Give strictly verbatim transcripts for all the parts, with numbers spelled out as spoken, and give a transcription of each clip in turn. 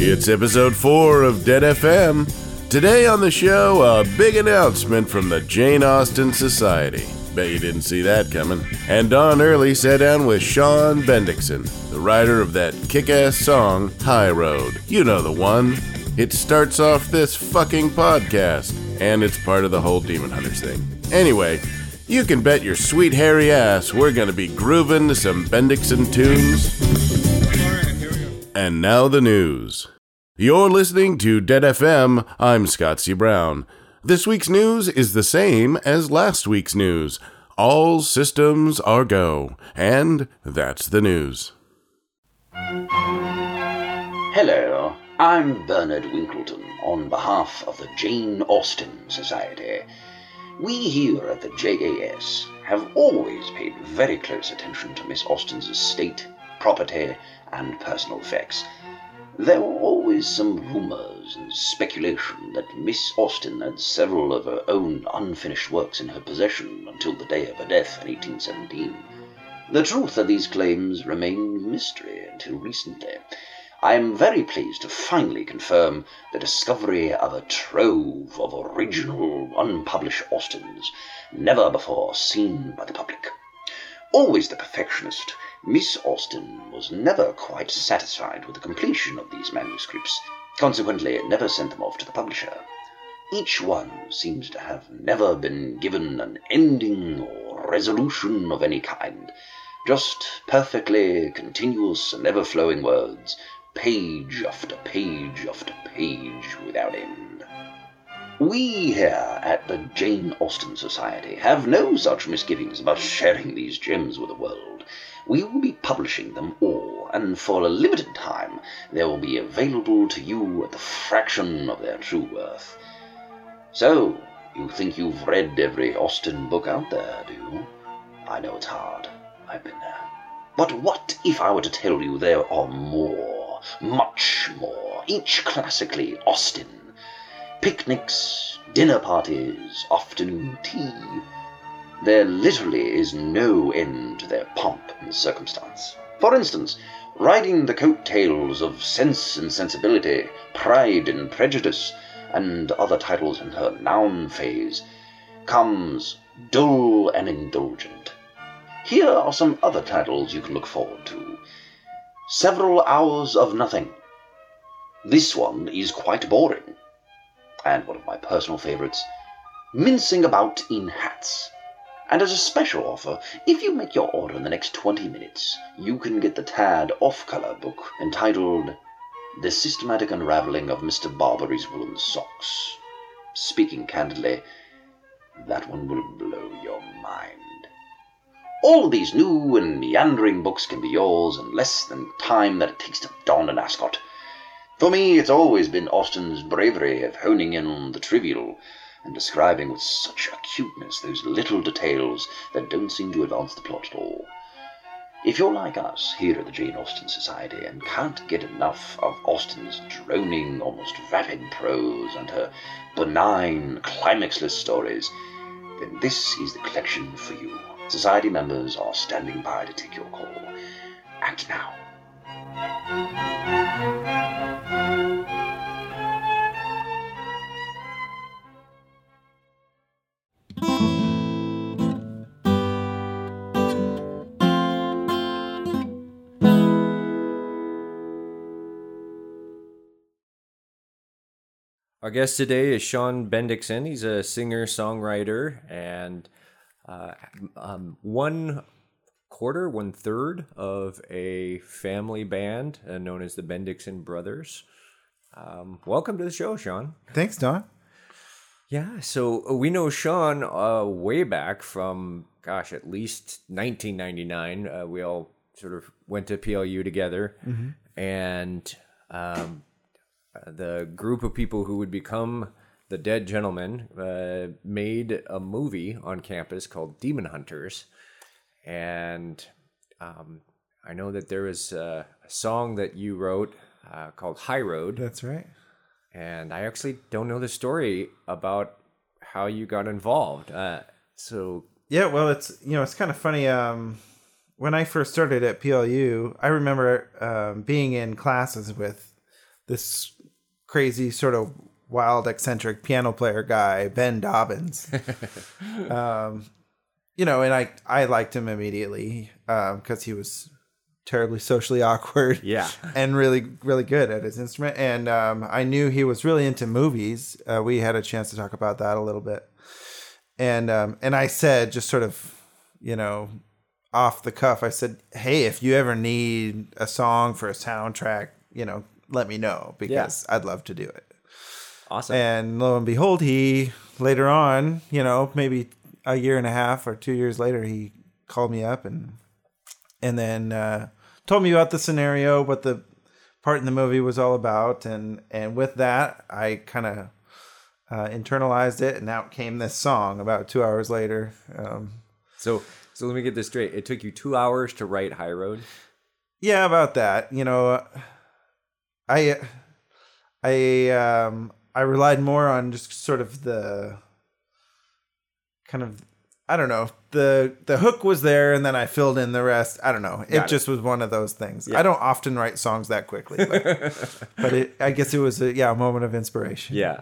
It's episode four of Dead F M. Today on the show, a big announcement from the Jane Austen Society. Bet you didn't see that coming. And Don Early sat down with Sean Bendixson, the writer of that kick-ass song, High Road. You know the one. It starts off this fucking podcast, and it's part of the whole Demon Hunters thing. Anyway, you can bet your sweet hairy ass we're gonna be grooving to some Bendixson tunes. Alright, here we go. And now the news. You're listening to Dead F M. I'm Scott C. Brown. This week's news is the same as last week's news. All systems are go. And that's the news. Hello, I'm Bernard Winkleton on behalf of the Jane Austen Society. We here at the J A S have always paid very close attention to Miss Austen's estate, property, and personal effects. There were always some rumours and speculation that Miss Austen had several of her own unfinished works in her possession until the day of her death in eighteen seventeen. The truth of these claims remained mystery until recently. I am very pleased to finally confirm the discovery of a trove of original, unpublished Austens, never before seen by the public. Always the perfectionist, Miss Austen was never quite satisfied with the completion of these manuscripts. Consequently, never sent them off to the publisher. Each one seems to have never been given an ending or resolution of any kind. Just perfectly continuous and ever-flowing words, page after page after page without end. We here at the Jane Austen Society have no such misgivings about sharing these gems with the world. We will be publishing them all, and for a limited time they will be available to you at the fraction of their true worth. So, you think you've read every Austen book out there, do you? I know it's hard. I've been there. But what if I were to tell you there are more, much more, each classically Austen? Picnics, dinner parties, afternoon tea. There literally is no end to their pomp and circumstance. For instance, riding the coattails of Sense and Sensibility, Pride and Prejudice, and other titles in her noun phase, comes Dull and Indulgent. Here are some other titles you can look forward to. Several Hours of Nothing. This one is quite boring. And one of my personal favourites, Mincing About in Hats. And as a special offer, if you make your order in the next twenty minutes, you can get the Tad off-colour book entitled The Systematic Unravelling of Mister Barbary's Woolen Socks. Speaking candidly, that one will blow your mind. All of these new and meandering books can be yours in less than time that it takes to don an ascot. For me, it's always been Austen's bravery of honing in on the trivial and describing with such acuteness those little details that don't seem to advance the plot at all. If you're like us here at the Jane Austen Society and can't get enough of Austen's droning, almost vapid prose and her benign, climaxless stories, then this is the collection for you. Society members are standing by to take your call. Act now. Our guest today is Sean Bendixson. He's a singer-songwriter and uh, um, one quarter, one third of a family band uh, known as the Bendixson Brothers. Um, welcome to the show, Sean. Thanks, Don. Yeah, so we know Sean uh, way back from, gosh, at least nineteen ninety-nine. Uh, we all sort of went to P L U together, mm-hmm. and um, the group of people who would become the Dead Gentlemen uh, made a movie on campus called Demon Hunters. And um, I know that there was a, a song that you wrote uh, called High Road. That's right. And I actually don't know the story about how you got involved. Uh, so yeah, well, it's you know it's kind of funny. Um, when I first started at P L U, I remember um, being in classes with this crazy sort of wild, eccentric piano player guy, Ben Dobbins. um, you know, and I, I liked him immediately because um, he was terribly socially awkward. Yeah. And really, really good at his instrument. And um, I knew he was really into movies. Uh, we had a chance to talk about that a little bit. And um, and I said, just sort of, you know, off the cuff, I said, hey, if you ever need a song for a soundtrack, you know, let me know because yeah. I'd love to do it. Awesome. And lo and behold, he later on, you know, maybe a year and a half or two years later, he called me up and and then uh, told me about the scenario, what the part in the movie was all about. And, and with that, I kind of uh, internalized it. And out came this song about two hours later. Um, so so let me get this straight. It took you two hours to write High Road? Yeah, about that. You know, I I um, I relied more on just sort of the kind of, I don't know, the the hook was there and then I filled in the rest. I don't know. It, it. just was one of those things. Yeah. I don't often write songs that quickly, but, but it, I guess it was a yeah, a moment of inspiration. Yeah.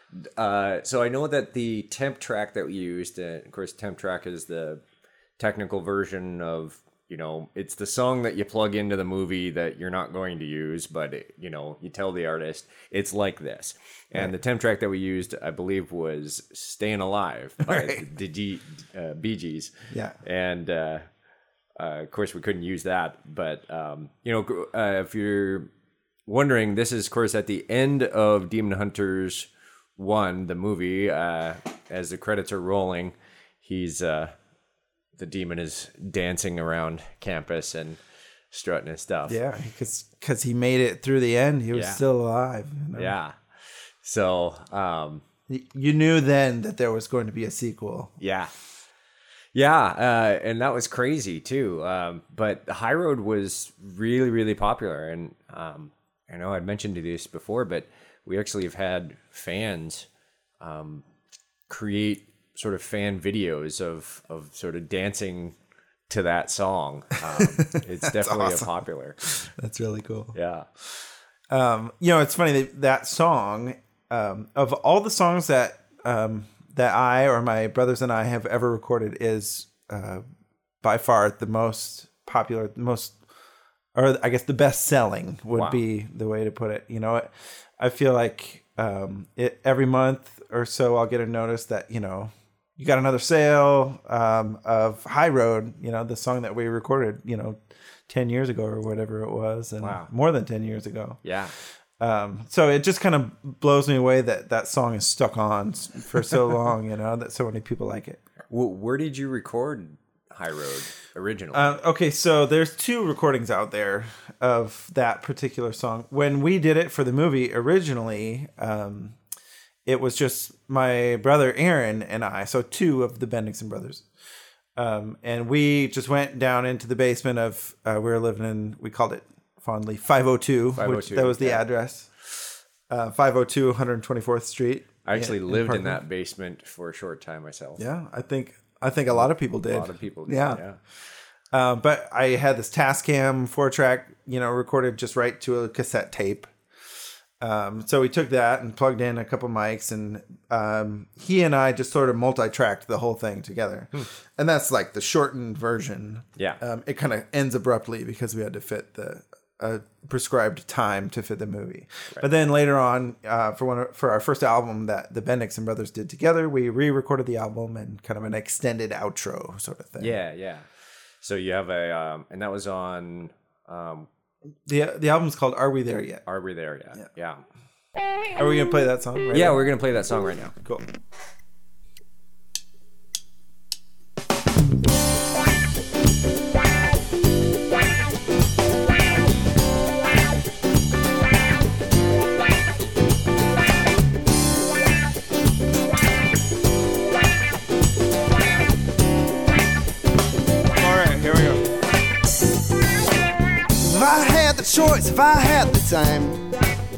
Uh, so I know that the temp track that we used, uh, of course, temp track is the technical version of, you know, it's the song that you plug into the movie that you're not going to use, but, it, you know, you tell the artist, it's like this. And right. the temp track that we used, I believe, was Staying Alive by right. the G, uh, Bee Gees. Yeah. And, uh, uh, of course, we couldn't use that. But, um, you know, uh, if you're wondering, this is, of course, at the end of Demon Hunters one, the movie. Uh, as the credits are rolling, he's... Uh, the demon is dancing around campus and strutting his stuff. Yeah, because because he made it through the end. He was yeah. still alive. You know? Yeah. So... Um, you knew then that there was going to be a sequel. Yeah. Yeah, uh, and that was crazy, too. Um, but High Road was really, really popular. And um, I know I'd mentioned this before, but we actually have had fans um, create sort of fan videos of of sort of dancing to that song. Um, it's definitely awesome. A popular. That's really cool. Yeah. Um, you know, it's funny that that song, um, of all the songs that um, that I or my brothers and I have ever recorded, is uh, by far the most popular, the most, or I guess the best selling would wow. be the way to put it. You know, I feel like um, it, every month or so I'll get a notice that, you know, you got another sale um, of High Road, you know, the song that we recorded, you know, ten years ago or whatever it was. And wow. more than ten years ago. Yeah. Um, so it just kind of blows me away that that song is stuck on for so long, you know, that so many people like it. Well, where did you record High Road originally? Uh, okay, so there's two recordings out there of that particular song. When we did it for the movie originally, um, it was just my brother Aaron and I, so two of the Bendixson brothers. Um, and we just went down into the basement of, uh, we were living in, we called it fondly five oh two, which that was the yeah. address. Uh, five oh two, one hundred twenty-fourth Street. I actually in, lived in, in that basement for a short time myself. Yeah, I think I think a lot of people did. A lot of people did, yeah. yeah. Uh, but I had this Tascam four-track, you know, recorded just right to a cassette tape. Um, so we took that and plugged in a couple mics, and um, he and I just sort of multi-tracked the whole thing together. Hmm. And that's like the shortened version. Yeah. Um, it kind of ends abruptly because we had to fit the uh, prescribed time to fit the movie. Right. But then later on, uh, for one for our first album that the Bendixson brothers did together, we re-recorded the album and kind of an extended outro sort of thing. Yeah, yeah. So you have a, um, and that was on... Um, The the album's called Are We There Yet? Are We There Yet? Yeah. yeah. Are we going to play that song right Yeah, now? we're going to play that song right now. Cool. Choice if I had the time,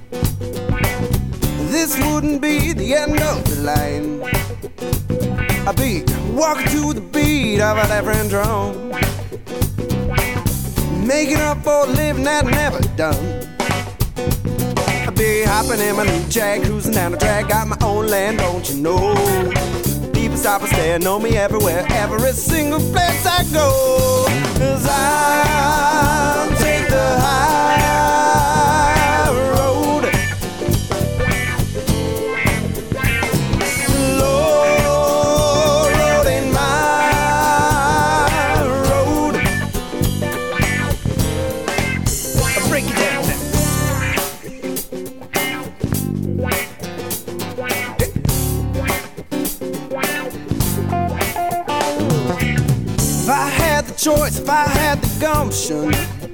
this wouldn't be the end of the line. I'd be walking to the beat of a different drum, making up for living that I never done. I'd day hopping in my new Jag, cruising down the drag, got my own land, don't you know? People stop and stare, know me everywhere, every single place I go. Cause I'll take the high road. Low road ain't my road. I'll break it down now. If I had the choice, if I had the gumption,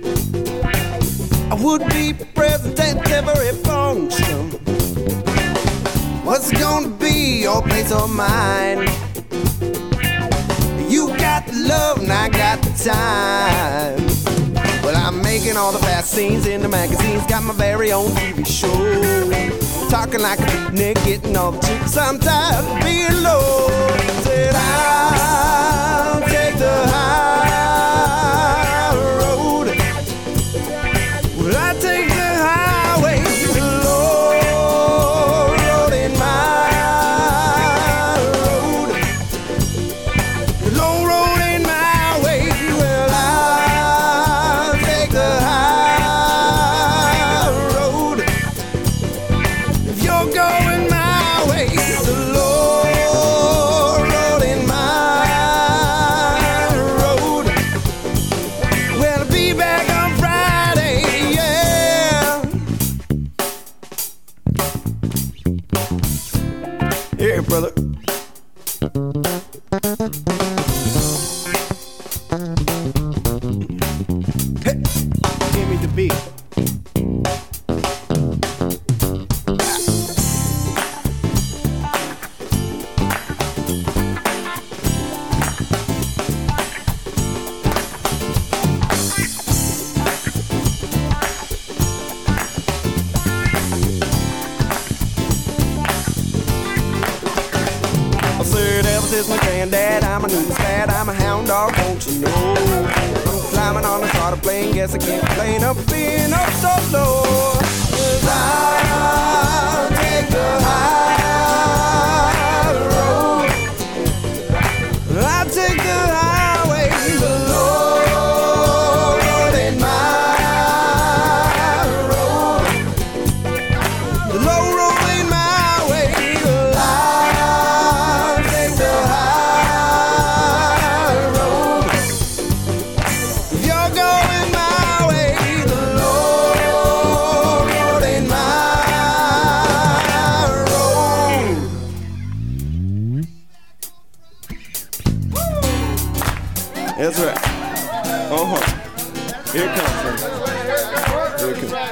I would be present at every function. What's it gonna be, your place or mine? You got the love and I got the time. Well, I'm making all the fast scenes in the magazines, got my very own T V show. Talking like a beatnik, getting all the chicks, I'm tired of being low. Said I'll take the high road. Well, I take the highway, the low road ain't my road. The low road ain't my way. Well, I'll take the high road. If you're going my way, the low road ain't my road. Well, I'll be back on Friday, yeah. Here, brother. Hey, give me the beat. I said Elvis is my granddad, I'm a news lad, I'm a hound dog, don't you know? I'm climbing on the sort of plane, guess I can't complain of being up so low. 'Cause I'll take the high road. I'll take the highway, the low road ain't my road. The low road ain't my way. I'll take the high road. If you're going my way, the low road ain't my road. That's right. Uh-huh. Here it comes, son. Here it comes.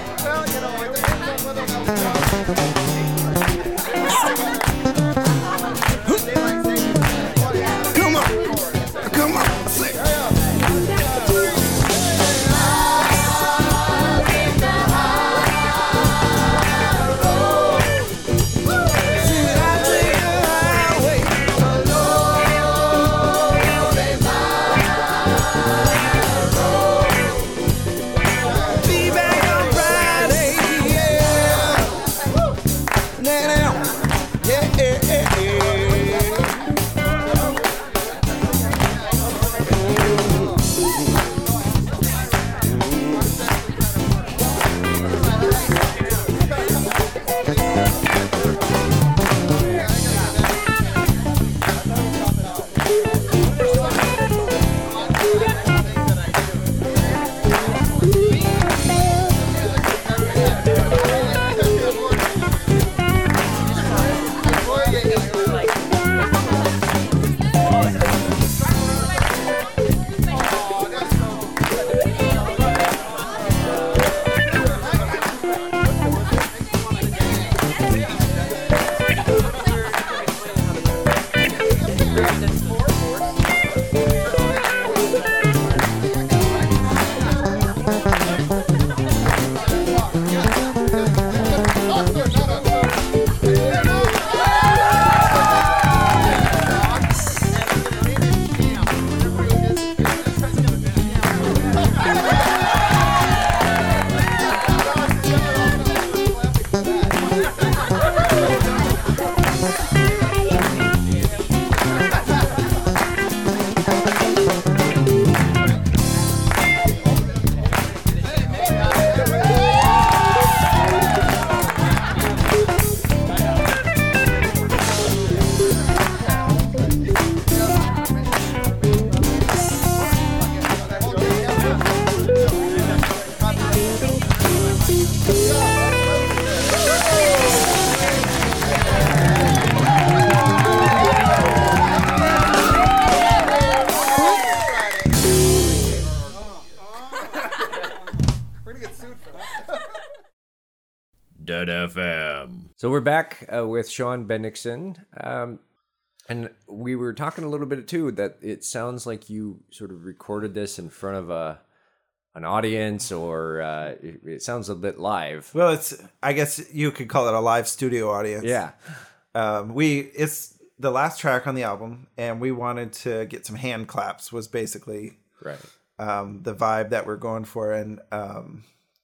Come on. Come on. Say. Said I take the highway. Be back on Friday, yeah. Dead F M. So we're back uh, with Sean Bendixson. Um, and we were talking a little bit too that it sounds like you sort of recorded this in front of a an audience, or uh, it, it sounds a bit live. Well, it's I guess you could call it a live studio audience. Yeah. Um, we it's the last track on the album, and we wanted to get some hand claps. Was basically Right. um, the vibe that we're going for, and um,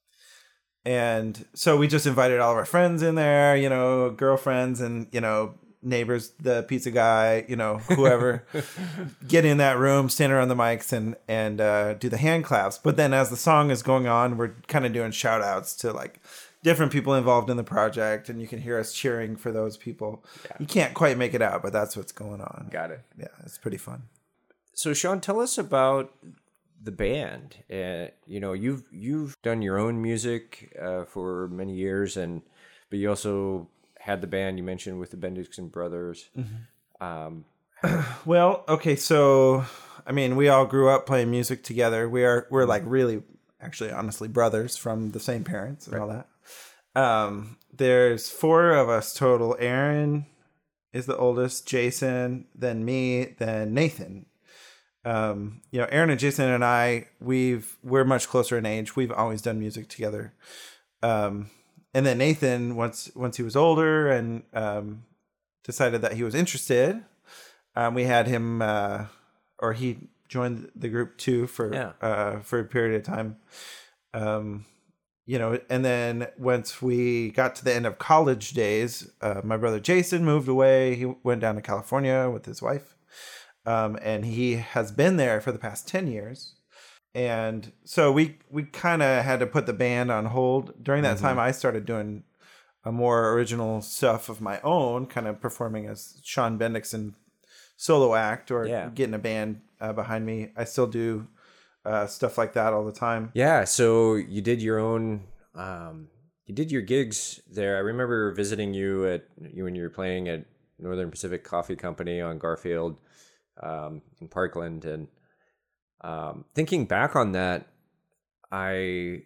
and so we just invited all of our friends in there, you know, girlfriends and you know neighbors, the pizza guy, you know, whoever, get in that room, stand around the mics, and and uh, do the hand claps. But then as the song is going on, we're kind of doing shout outs to like different people involved in the project, and you can hear us cheering for those people. Yeah. You can't quite make it out, but that's what's going on. Got it. Yeah, it's pretty fun. So Sean, tell us about the band. Uh, you know, you've you've done your own music uh, for many years, and but you also had the band you mentioned with the Bendixson Brothers. Mm-hmm. Um, well, okay, so I mean, we all grew up playing music together. We are we're like really, actually, honestly, brothers from the same parents and right. all that. Um, there's four of us total. Aaron is the oldest, Jason, then me, then Nathan. Um, you know, Aaron and Jason and I, we've, we're much closer in age. We've always done music together. Um, and then Nathan, once, once he was older and, um, decided that he was interested, um, we had him, uh, or he joined the group too for, yeah. uh, for a period of time. Um, you know, and then once we got to the end of college days, uh, my brother Jason moved away. He went down to California with his wife. Um, and he has been there for the past ten years. And so we, we kind of had to put the band on hold. During that mm-hmm. time, I started doing a more original stuff of my own, kind of performing as Sean Bendixson solo act or yeah. getting a band uh, behind me. I still do uh, stuff like that all the time. Yeah. So you did your own, um, you did your gigs there. I remember visiting you at you when you were playing at Northern Pacific Coffee Company on Garfield. Um, in Parkland, and um, thinking back on that, I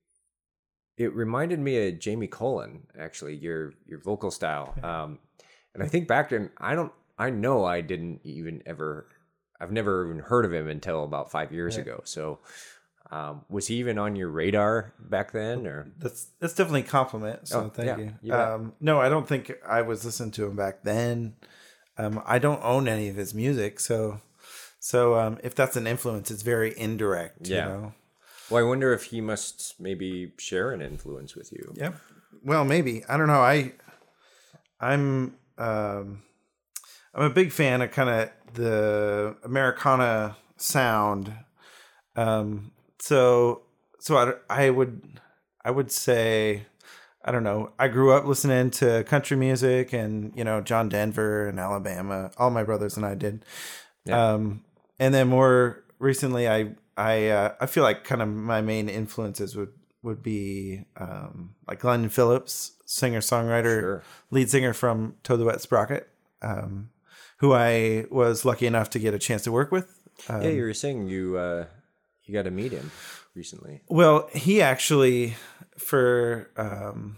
it reminded me of Jamie Colin, actually, your your vocal style. Um, and I think back then, I don't, I know I didn't even ever, I've never even heard of him until about five years right. ago. So, um, was he even on your radar back then, or that's that's definitely a compliment. So oh, thank yeah, you. you um, no, I don't think I was listening to him back then. Um, I don't own any of his music, so so um, if that's an influence, it's very indirect. Yeah. You know? Well, I wonder if he must maybe share an influence with you. Yeah. Well, maybe. I don't know. I I'm um, I'm a big fan of kind of the Americana sound. Um, so so I, I would I would say. I don't know. I grew up listening to country music and, you know, John Denver and Alabama. All my brothers and I did. Yeah. Um, and then more recently, I I uh, I feel like kind of my main influences would, would be um, like Glenn Phillips, singer-songwriter, sure. lead singer from Toad the Wet Sprocket, um, who I was lucky enough to get a chance to work with. Um, yeah, you were saying you, uh, you got to meet him recently. Well, he actually... for um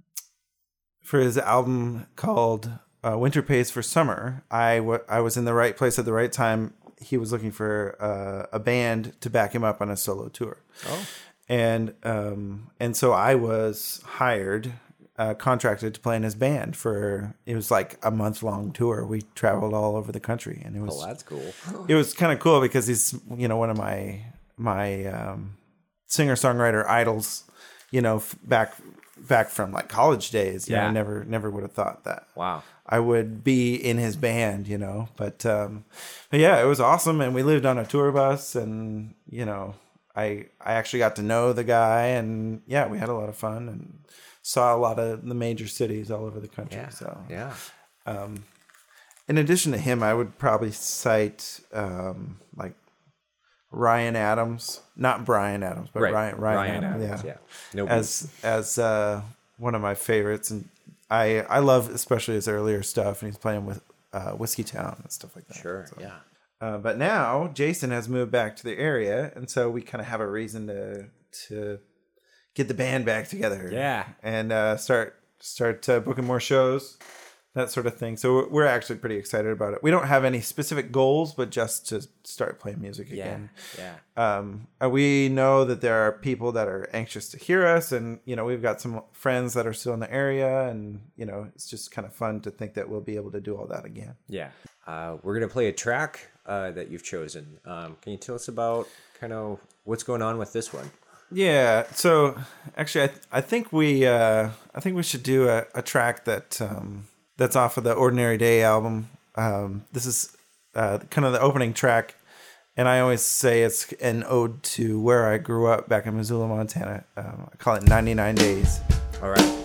for his album called uh, Winter Pays for Summer, I, w- I was in the right place at the right time. He was looking for uh, a band to back him up on a solo tour. Oh. And um and so I was hired, uh, contracted to play in his band for, it was like a month long tour. We traveled all over the country, and it was oh that's cool. It was kind of cool because he's, you know, one of my my um singer-songwriter idols. You know, back back from like college days, you yeah. know, I never never would have thought that. Wow, I would be in his band, you know. But, um, but yeah, it was awesome, and we lived on a tour bus, and you know, I I actually got to know the guy, and yeah, we had a lot of fun and saw a lot of the major cities all over the country. Yeah. So yeah. Um, in addition to him, I would probably cite um, like. Ryan Adams, not Brian Adams, but right. Ryan, Ryan, Ryan Adams, Adams, yeah, yeah. No as as uh, one of my favorites, and I I love especially his earlier stuff, and he's playing with uh, Whiskey Town and stuff like that. Sure, so. yeah. Uh, but now Jason has moved back to the area, and so we kind of have a reason to to get the band back together. Yeah. And uh, start start uh, booking more shows, that sort of thing. So we're actually pretty excited about it. We don't have any specific goals, but just to start playing music Yeah. again. Yeah. Um, and we know that there are people that are anxious to hear us, and you know we've got some friends that are still in the area, and you know it's just kind of fun to think that we'll be able to do all that again. Yeah. Uh, we're going to play a track uh, that you've chosen. Um, can you tell us about kind of what's going on with this one? Yeah. So actually, I th- I think we uh, I think we should do a, a track that um, that's off of the Ordinary Day album. Um, this is uh, kind of the opening track, and I always say it's an ode to where I grew up back in Missoula, Montana. Um, I call it ninety-nine Days. All right.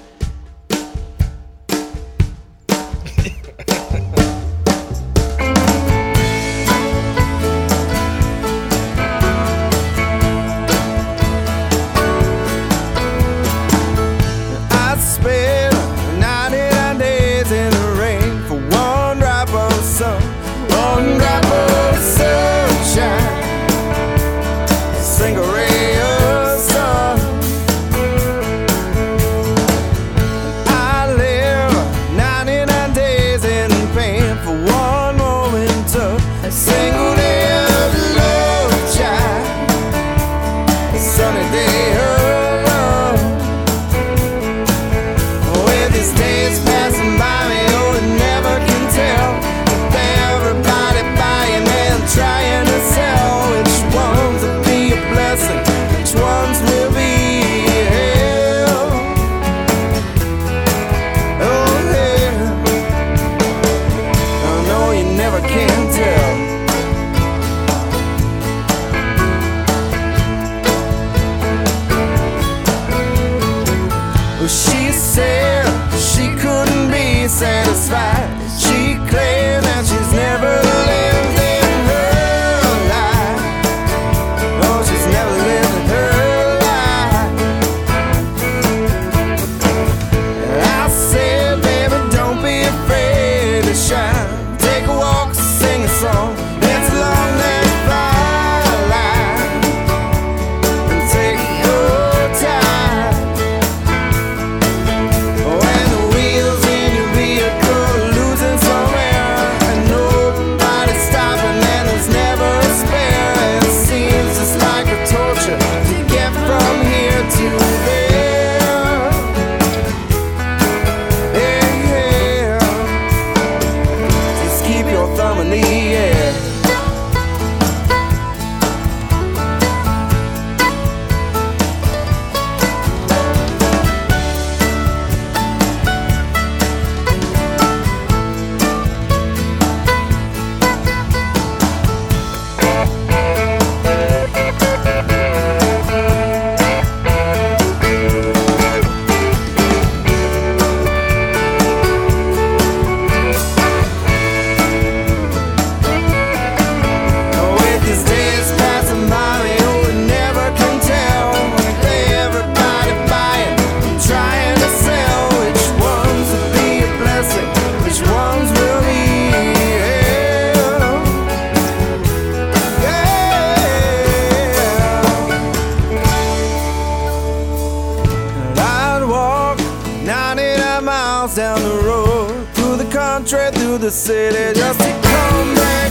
Down the road, through the country, through the city, just to come back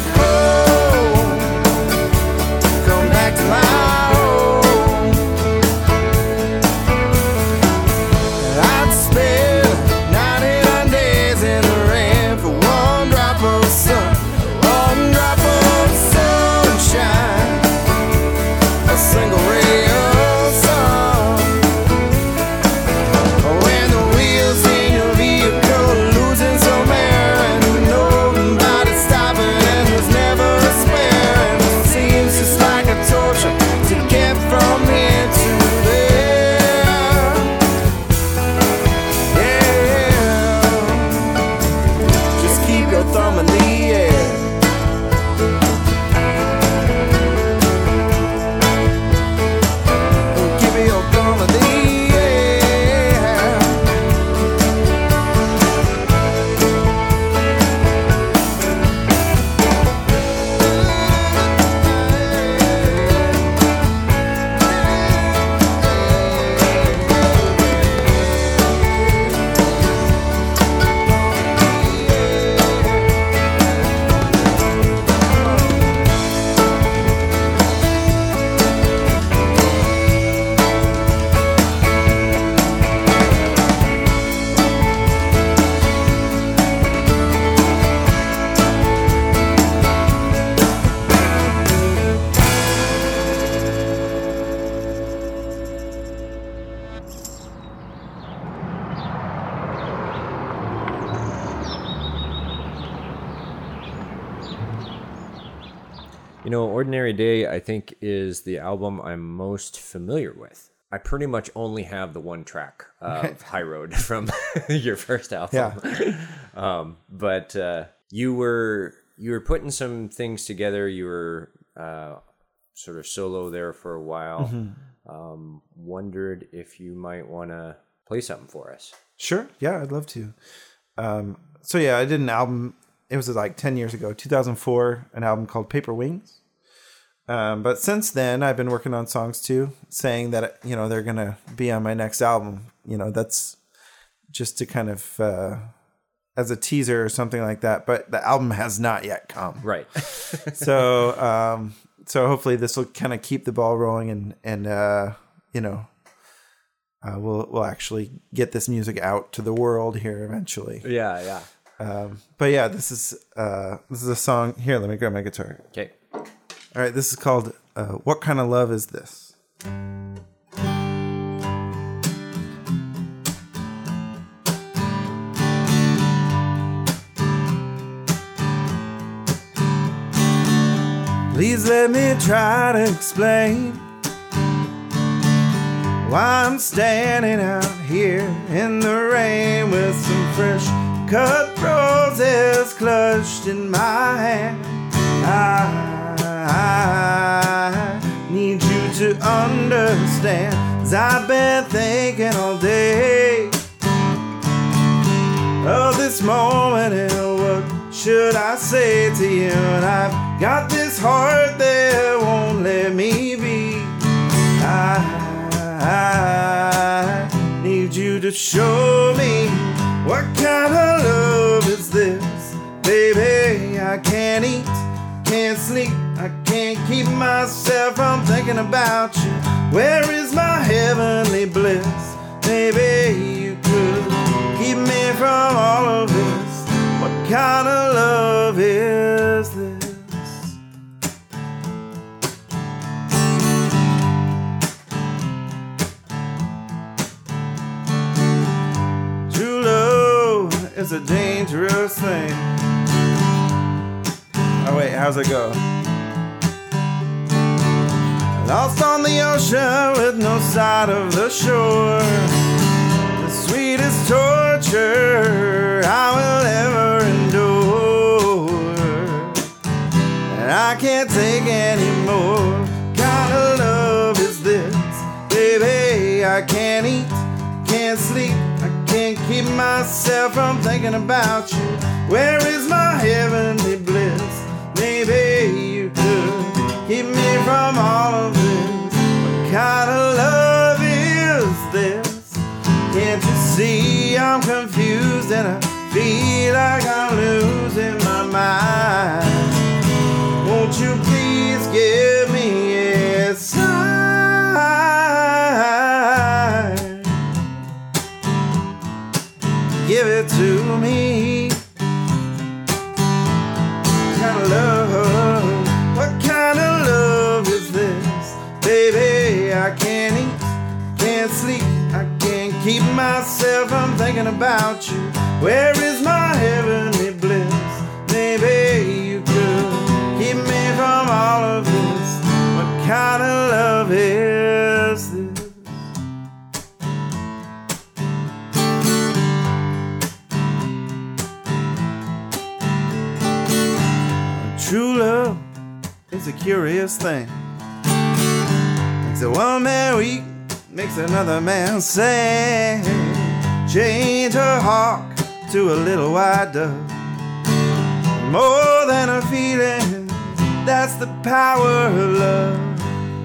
home, come back to my home. I'd spend ninety-nine days in the rain for one drop of sun, one drop of sunshine, a single ray of sun. When the wheels in your losing some air and nobody stopping, and there's never a spare. You know, Ordinary Day, I think, is the album I'm most familiar with. I pretty much only have the one track of High Road from your first album. Yeah. um, but uh, you were you were putting some things together. You were uh, sort of solo there for a while. Mm-hmm. Um, wondered if you might want to play something for us. Sure. Yeah, I'd love to. Um, so yeah, I did an album. It was like ten years ago, two thousand four, an album called Paper Wings. Um, but since then, I've been working on songs too, saying that, you know, they're going to be on my next album. You know, that's just to kind of, uh, as a teaser or something like that. But the album has not yet come. Right. so, um, so hopefully this will kind of keep the ball rolling and, and, uh, you know, uh, we'll, we'll actually get this music out to the world here eventually. Yeah. Yeah. Um, but yeah, this is, uh, this is a song here. Let me grab my guitar. Okay. All right, this is called uh, What Kind of Love Is This? Please let me try to explain why I'm standing out here in the rain with some fresh cut roses clutched in my hand. I I need you to understand, 'cause I've been thinking all day of this moment and what should I say to you. And I've got this heart that won't let me be. I, I need you to show me what kind of love is this. Baby, I can't eat, can't sleep, I can't keep myself from thinking about you. Where is my heavenly bliss? Maybe you could keep me from all of this. What kind of love is this? True love is a dangerous thing. Oh wait, how's it go? Lost on the ocean with no sight of the shore. The sweetest torture I will ever endure. And I can't take any more. What kind of love is this? Baby, I can't eat, can't sleep, I can't keep myself from thinking about you. Where is my heavenly bliss? Maybe you could keep me from all of this. What kind of love is this? Can't you see I'm confused and I feel like I'm losing my mind? Won't you please give me a sign? Give it to me. What kind of love? What kind of love is this? Baby, I can't eat, can't sleep, I can't keep myself from thinking about you. Where is my heavenly bliss? Maybe you could keep me from all of this. What kind of love is this? True love is a curious thing. Makes a one man weak, makes another man sing. Change a hawk to a little white dove. More than a feeling, that's the power of love.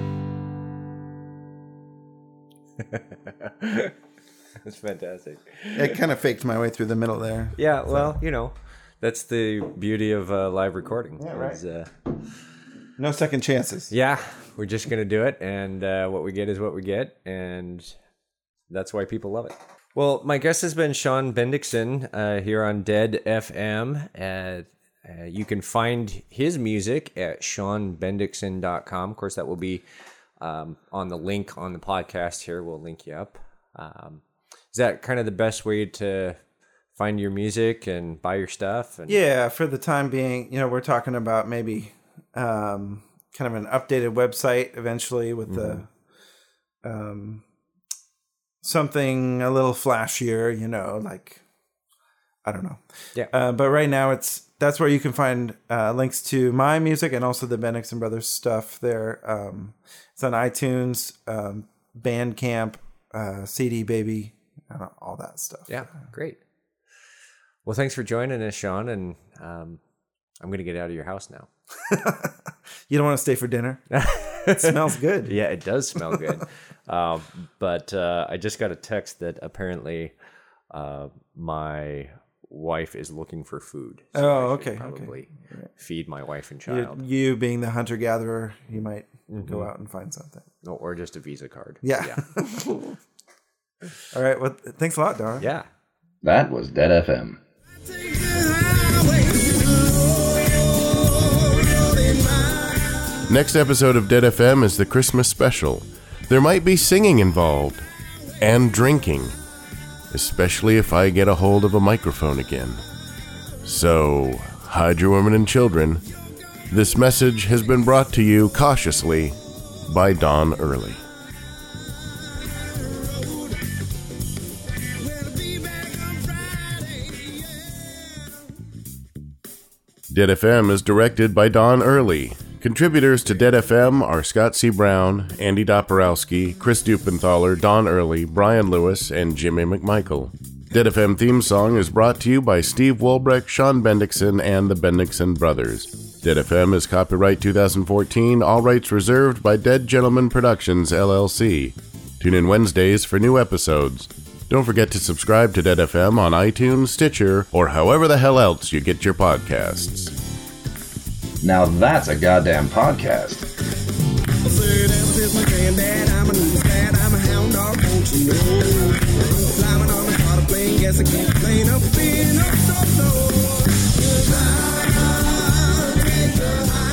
That's fantastic. It kind of faked my way through the middle there. Yeah, well, you know, that's the beauty of uh, live recording. Yeah, right. Is, uh, No second chances. yeah, we're just going to do it, and uh, what we get is what we get, and that's why people love it. Well, my guest has been Sean Bendixson uh, here on Dead F M. Uh, uh, you can find his music at sean bendixson dot com. Of course, that will be um, on the link on the podcast here. We'll link you up. Um, is that kind of the best way to find your music and buy your stuff? And Yeah, for the time being, you know, we're talking about maybe um, kind of an updated website eventually with mm-hmm. the um, something a little flashier, you know, like I don't know. Yeah. Uh, but right now it's that's where you can find uh, links to my music and also the Bendixson Brothers stuff there. Um, it's on iTunes, um, Bandcamp, uh, C D Baby, uh, all that stuff. Yeah, great. Well, thanks for joining us, Sean, and um, I'm going to get out of your house now. You don't want to stay for dinner? It smells good. Yeah, it does smell good. um, but uh, I just got a text that apparently uh, my wife is looking for food. So oh, I okay. Probably okay. feed my wife and You, child. you being the hunter-gatherer, you might mm-hmm. go out and find something. No, or just a Visa card. Yeah. yeah. All right. Well, thanks a lot, Dara. Yeah. That was Dead F M. Next episode of Dead F M is the Christmas special. There might be singing involved. And drinking. Especially if I get a hold of a microphone again. So, hide your women and children. This message has been brought to you cautiously by Don Early. Dead F M is directed by Don Early. Contributors to Dead F M are Scott C. Brown, Andy Doporowski, Chris Dupenthaler, Don Early, Brian Lewis, and Jimmy McMichael. Dead F M theme song is brought to you by Steve Wolbrecht, Sean Bendixson, and the Bendixson Brothers. Dead F M is copyright two thousand fourteen, all rights reserved by Dead Gentleman Productions, L L C. Tune in Wednesdays for new episodes. Don't forget to subscribe to Dead F M on iTunes, Stitcher, or however the hell else you get your podcasts. Now that's a goddamn podcast. I said, that is my granddad. I'm a new dad. I'm a hound dog, don't you know? Climbing on the car plane, guess I can't complain of being up so low. 'Cause I take the high.